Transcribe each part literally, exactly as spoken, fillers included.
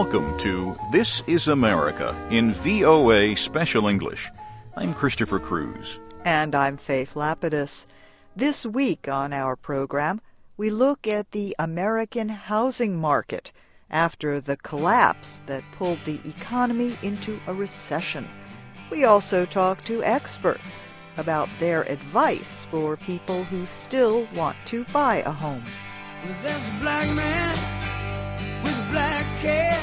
Welcome to This is America in V O A Special English. I'm Christopher Cruz. And I'm Faith Lapidus. This week on our program, we look at the American housing market after the collapse that pulled the economy into a recession. We also talk to experts about their advice for people who still want to buy a home. There's a black man with a black cat,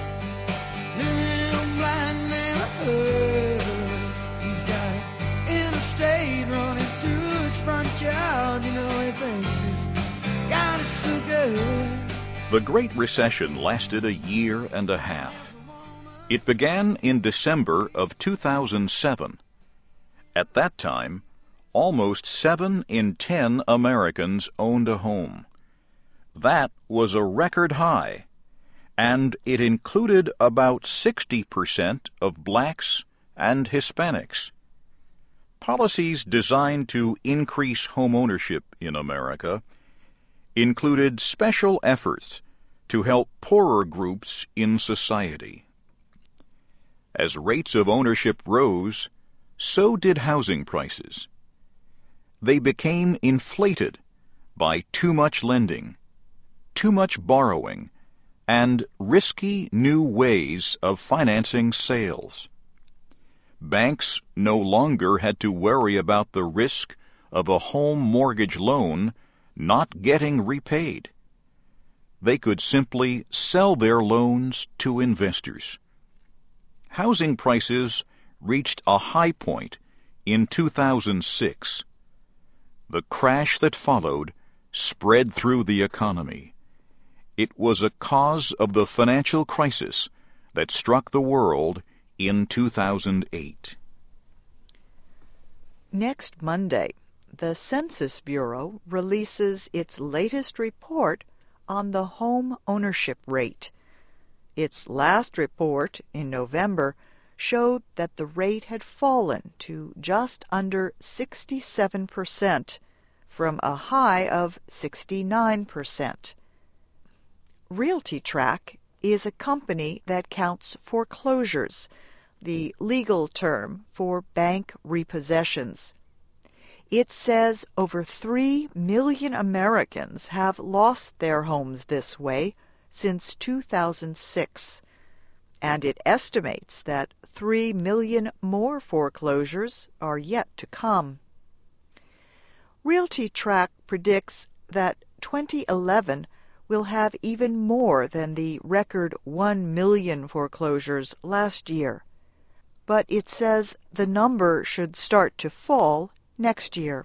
living blind neighborhood. He's got an interstate running through his front yard. You know he thinks he's got it so good. The Great Recession lasted a year and a half. It began in December of two thousand seven. At that time, almost seven in ten Americans owned a home. That was a record high, and it included about sixty percent of blacks and Hispanics. Policies designed to increase homeownership in America included special efforts to help poorer groups in society. As rates of ownership rose, so did housing prices. They became inflated by too much lending, too much borrowing, and risky new ways of financing sales. Banks no longer had to worry about the risk of a home mortgage loan not getting repaid. They could simply sell their loans to investors. Housing prices reached a high point in two thousand six. The crash that followed spread through the economy. It was a cause of the financial crisis that struck the world in two thousand eight. Next Monday, the Census Bureau releases its latest report on the home ownership rate. Its last report in November showed that the rate had fallen to just under sixty-seven percent from a high of sixty-nine percent. RealtyTrac is a company that counts foreclosures, the legal term for bank repossessions. It says over three million Americans have lost their homes this way since two thousand six, and it estimates that three million more foreclosures are yet to come. RealtyTrac predicts that twenty eleven will have even more than the record one million foreclosures last year, but it says the number should start to fall next year.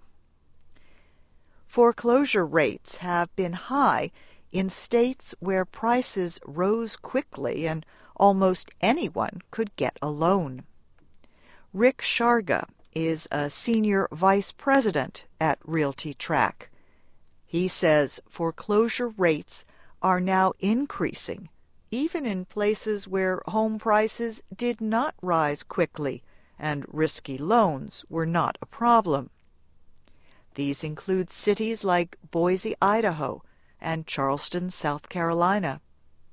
Foreclosure rates have been high in states where prices rose quickly and almost anyone could get a loan. Rick Sharga is a senior vice president at RealtyTrac. He says foreclosure rates are now increasing, even in places where home prices did not rise quickly and risky loans were not a problem. These include cities like Boise, Idaho, and Charleston, South Carolina.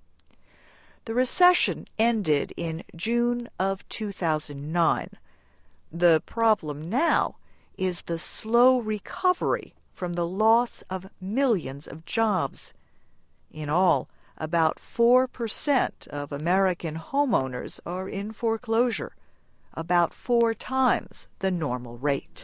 The recession ended in June of two thousand nine. The problem now is the slow recovery from the loss of millions of jobs. In all, about four percent of American homeowners are in foreclosure, about four times the normal rate.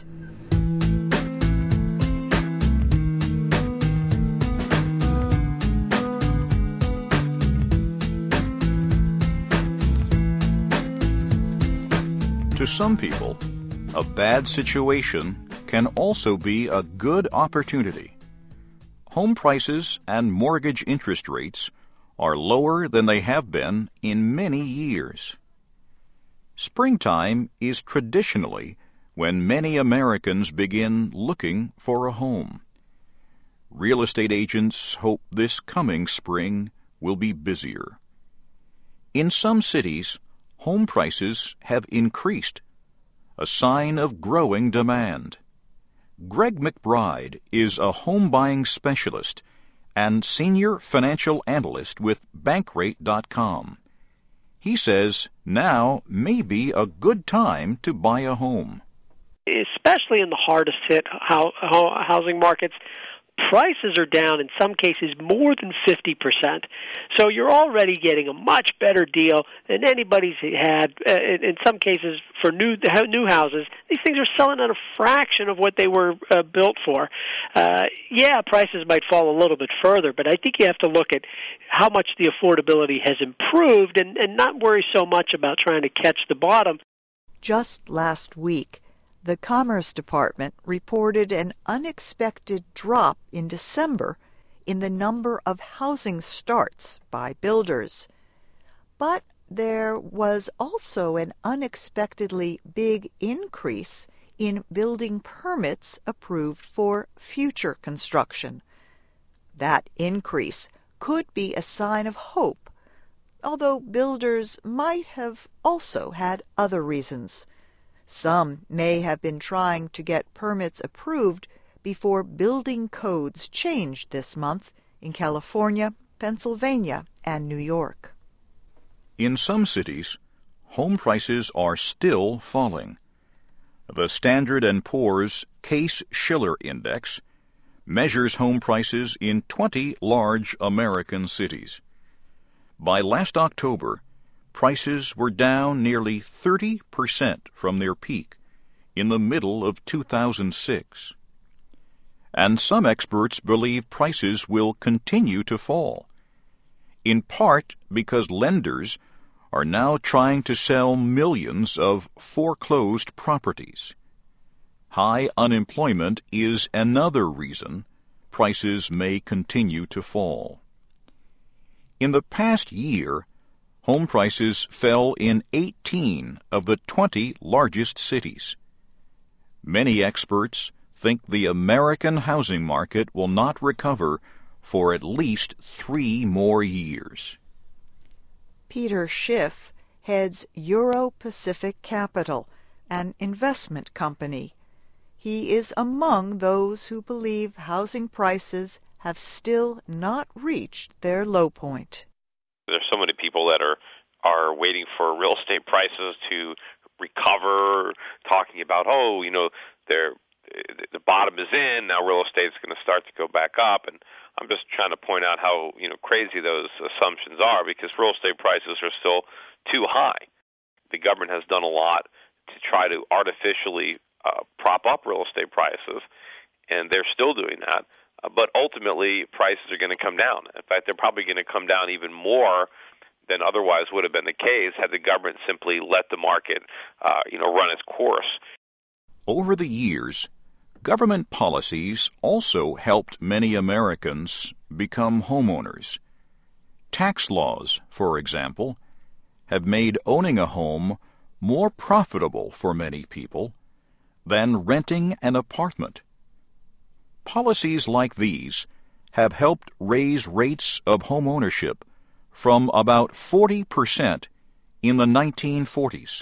To some people, a bad situation can also be a good opportunity. Home prices and mortgage interest rates are lower than they have been in many years. Springtime is traditionally when many Americans begin looking for a home. Real estate agents hope this coming spring will be busier. In some cities, home prices have increased, a sign of growing demand. Greg McBride is a home buying specialist and senior financial analyst with Bankrate dot com. He says now may be a good time to buy a home. Especially in the hardest hit housing markets, prices are down in some cases more than fifty percent. So you're already getting a much better deal than anybody's had. Uh, in, in some cases, for new new houses, these things are selling at a fraction of what they were uh, built for. Uh, yeah, prices might fall a little bit further, but I think you have to look at how much the affordability has improved and, and not worry so much about trying to catch the bottom. Just last week, the Commerce Department reported an unexpected drop in December in the number of housing starts by builders. But there was also an unexpectedly big increase in building permits approved for future construction. That increase could be a sign of hope, although builders might have also had other reasons. Some may have been trying to get permits approved before building codes changed this month in California, Pennsylvania, and New York. In some cities, home prices are still falling. The Standard and Poor's Case-Shiller Index measures home prices in twenty large American cities. By last October, prices were down nearly thirty percent from their peak in the middle of two thousand six. And some experts believe prices will continue to fall, in part because lenders are now trying to sell millions of foreclosed properties. High unemployment is another reason prices may continue to fall. In the past year, home prices fell in eighteen of the twenty largest cities. Many experts think the American housing market will not recover for at least three more years. Peter Schiff heads Euro-Pacific Capital, an investment company. He is among those who believe housing prices have still not reached their low point. There's so many people that are, are waiting for real estate prices to recover, talking about, oh, you know, they're, the bottom is in, now real estate's going to start to go back up. And I'm just trying to point out how, you know, crazy those assumptions are, because real estate prices are still too high. The government has done a lot to try to artificially uh, prop up real estate prices, and they're still doing that. Uh, but ultimately, prices are going to come down. In fact, they're probably going to come down even more than otherwise would have been the case had the government simply let the market, uh, you know, run its course. Over the years, government policies also helped many Americans become homeowners. Tax laws, for example, have made owning a home more profitable for many people than renting an apartment. Policies like these have helped raise rates of home ownership from about forty percent in the nineteen forties.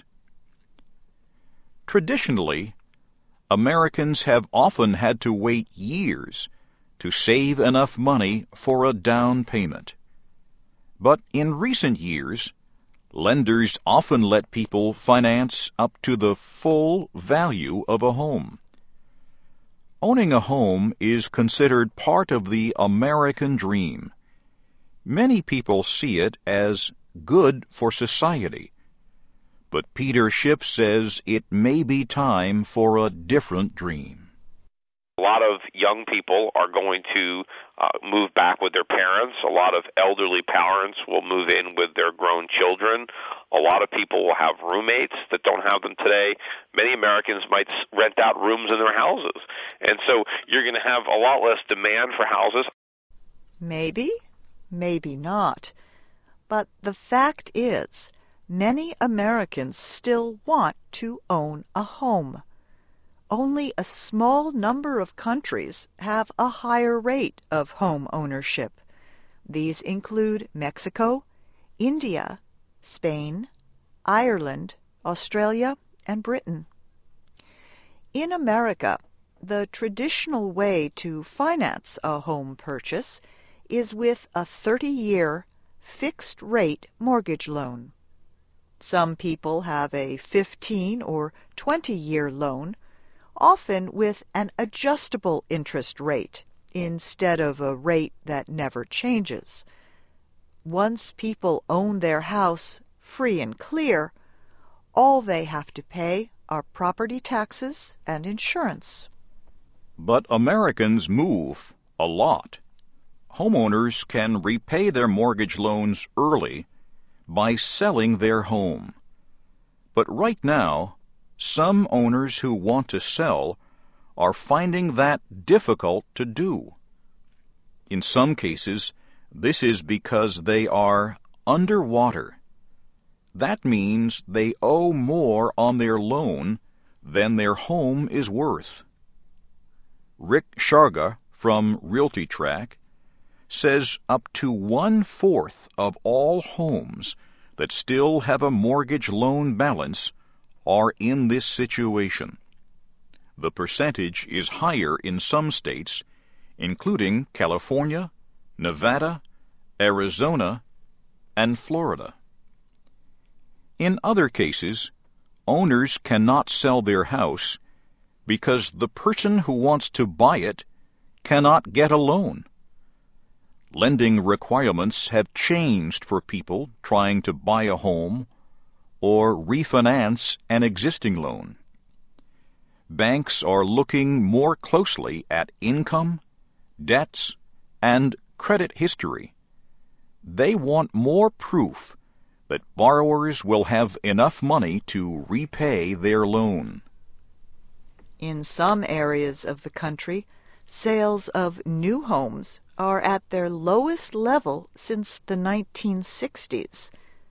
Traditionally, Americans have often had to wait years to save enough money for a down payment. But in recent years, lenders often let people finance up to the full value of a home. Owning a home is considered part of the American dream. Many people see it as good for society. But Peter Schiff says it may be time for a different dream. A lot of young people are going to uh, move back with their parents. A lot of elderly parents will move in with their grown children. A lot of people will have roommates that don't have them today. Many Americans might rent out rooms in their houses. And so you're going to have a lot less demand for houses. Maybe, maybe not. But the fact is, many Americans still want to own a home. Only a small number of countries have a higher rate of home ownership. These include Mexico, India, Spain, Ireland, Australia, and Britain. In America, the traditional way to finance a home purchase is with a thirty-year fixed-rate mortgage loan. Some people have a fifteen or twenty year loan, often with an adjustable interest rate instead of a rate that never changes. Once people own their house free and clear, all they have to pay are property taxes and insurance. But Americans move a lot. Homeowners can repay their mortgage loans early by selling their home. But right now, some owners who want to sell are finding that difficult to do. In some cases, this is because they are underwater. That means they owe more on their loan than their home is worth. Rick Sharga from RealtyTrack says up to one-fourth of all homes that still have a mortgage loan balance are in this situation. The percentage is higher in some states, including California, Nevada, Arizona, and Florida. In other cases, owners cannot sell their house because the person who wants to buy it cannot get a loan. Lending requirements have changed for people trying to buy a home or refinance an existing loan. Banks are looking more closely at income, debts, and credit history. They want more proof that borrowers will have enough money to repay their loan. In some areas of the country, sales of new homes are at their lowest level since the nineteen sixties.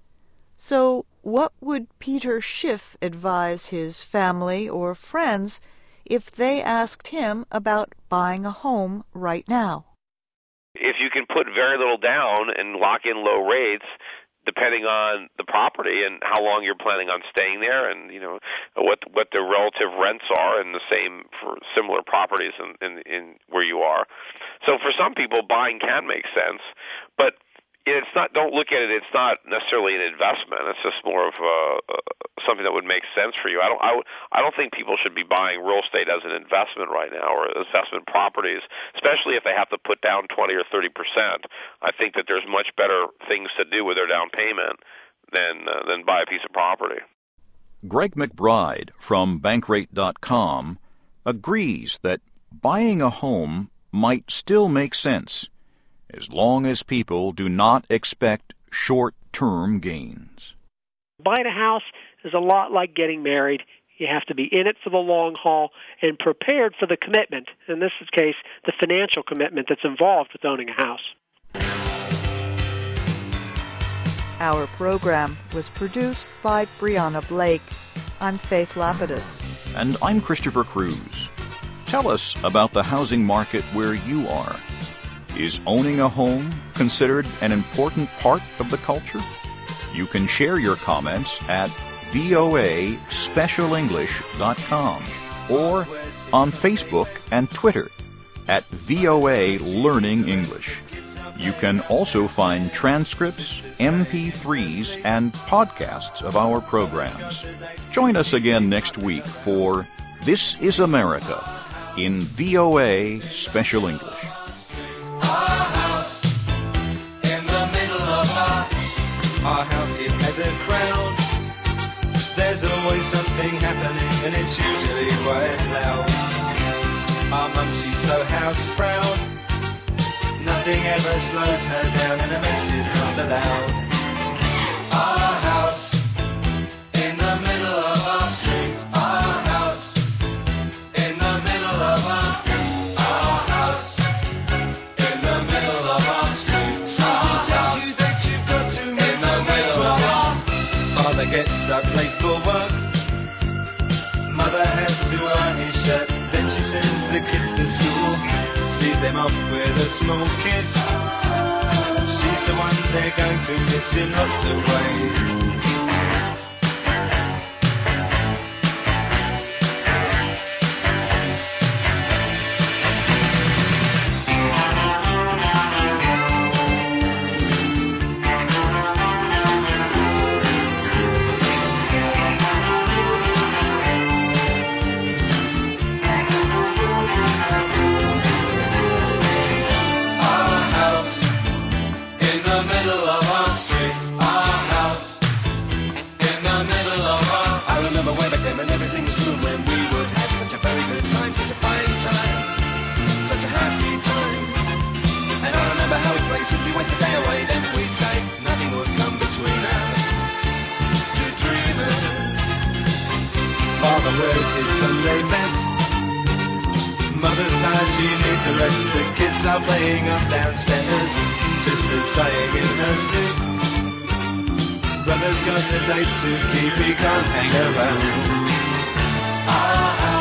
So what would Peter Schiff advise his family or friends if they asked him about buying a home right now? If you can put very little down and lock in low rates, depending on the property and how long you're planning on staying there, and you know what what the relative rents are, and the same for similar properties in, in, in where you are. So for some people, buying can make sense, but it's not. Don't look at it. It's not necessarily an investment. It's just more of uh, something that would make sense for you. I don't. I, I don't think people should be buying real estate as an investment right now, or investment properties, especially if they have to put down twenty or thirty percent. I think that there's much better things to do with their down payment than uh, than buy a piece of property. Greg McBride from Bankrate dot com agrees that buying a home might still make sense, as long as people do not expect short-term gains. Buying a house is a lot like getting married. You have to be in it for the long haul and prepared for the commitment, in this case, the financial commitment that's involved with owning a house. Our program was produced by Brianna Blake. I'm Faith Lapidus. And I'm Christopher Cruz. Tell us about the housing market where you are. Is owning a home considered an important part of the culture? You can share your comments at V O A special english dot com or on Facebook and Twitter at V O A Learning English. You can also find transcripts, M P threes, and podcasts of our programs. Join us again next week for This is America in V O A Special English. Our house, it has a crowd. There's always something happening, and it's usually quite loud. Our mum, she's so house proud. Nothing ever slows her down, and a mess is not allowed. Our house in the middle of our street. Our house in the middle of our Our house in the middle of our street. Something tells you that you've got to move in the middle of our Father gets up late for work. Mother has to iron his shirt. Then she sends the kids to school. Sees them off with a small kiss. She's the one they're going to miss in lots of ways. rest. The kids are playing up downstairs. Sister's sighing in her sleep. Brother's got a date to keep, he can't hang around. Ah,